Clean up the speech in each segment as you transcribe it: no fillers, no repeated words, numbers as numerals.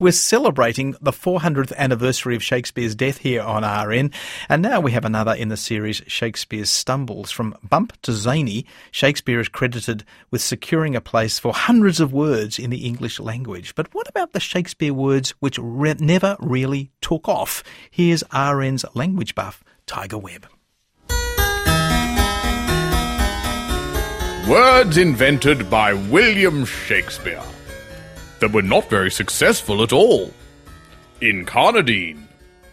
We're celebrating the 400th anniversary of Shakespeare's death here on RN, and now we have another in the series, Shakespeare's Stumbles. From bump to zany, Shakespeare is credited with securing a place for hundreds of words in the English language. But what about the Shakespeare words which never really took off? Here's RN's language buff, Tiger Webb. Words invented by William Shakespeare that were not very successful at all. Incarnadine.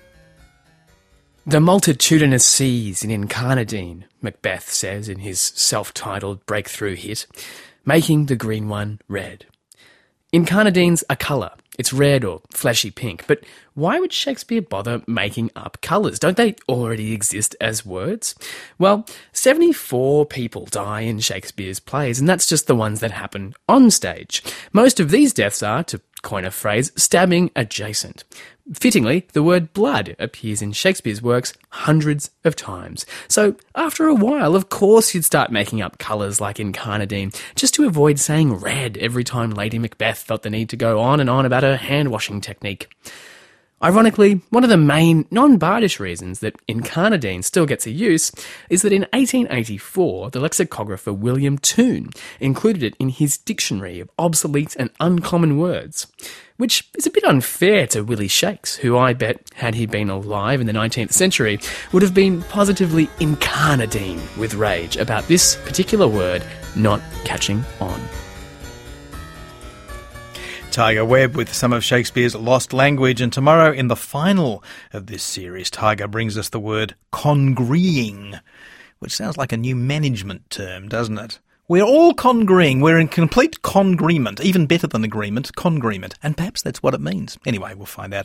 The multitudinous seas in Incarnadine, Macbeth says in his self-titled breakthrough hit, making the green one red. Incarnadine's a colour. It's red or fleshy pink. But why would Shakespeare bother making up colours? Don't they already exist as words? Well, 74 people die in Shakespeare's plays, and that's just the ones that happen on stage. Most of these deaths are, to coin a phrase, stabbing adjacent. Fittingly, the word blood appears in Shakespeare's works hundreds of times. So, after a while, of course you'd start making up colours like Incarnadine, just to avoid saying red every time Lady Macbeth felt the need to go on and on about her hand-washing technique. Ironically, one of the main non-bardish reasons that Incarnadine still gets a use is that in 1884, the lexicographer William Toone included it in his Dictionary of Obsolete and Uncommon Words, which is a bit unfair to Willie Shakes, who I bet, had he been alive in the 19th century, would have been positively incarnadine with rage about this particular word not catching on. Tiger Webb with some of Shakespeare's lost language, and tomorrow in the final of this series, Tiger brings us the word congreeing, which sounds like a new management term, doesn't it? We're all congreeing. We're in complete congreement, even better than agreement, congreement, and perhaps that's what it means. Anyway, we'll find out